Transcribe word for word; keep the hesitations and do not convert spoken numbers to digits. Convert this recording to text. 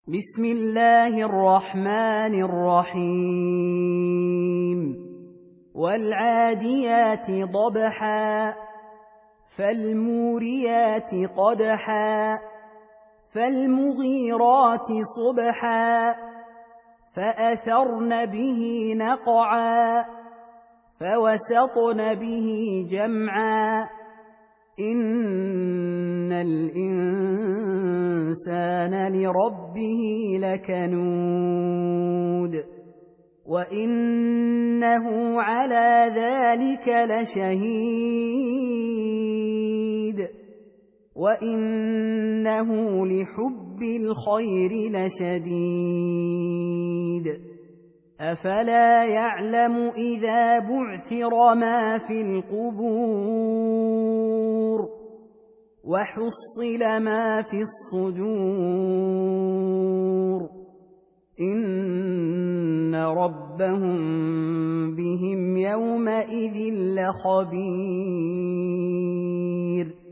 بسم الله الرحمن الرحيم والعاديات ضبحا فالموريات قدحا فالمغيرات صبحا فأثرن به نقعا فوسطن به جمعا إن الإنسان لربه لكنود وإنه على ذلك لشهيد وإنه لحب الخير لشديد أفلا يعلم إذا بعثر ما في القبور وحصل ما في الصدور إن ربهم بهم يومئذ لخبير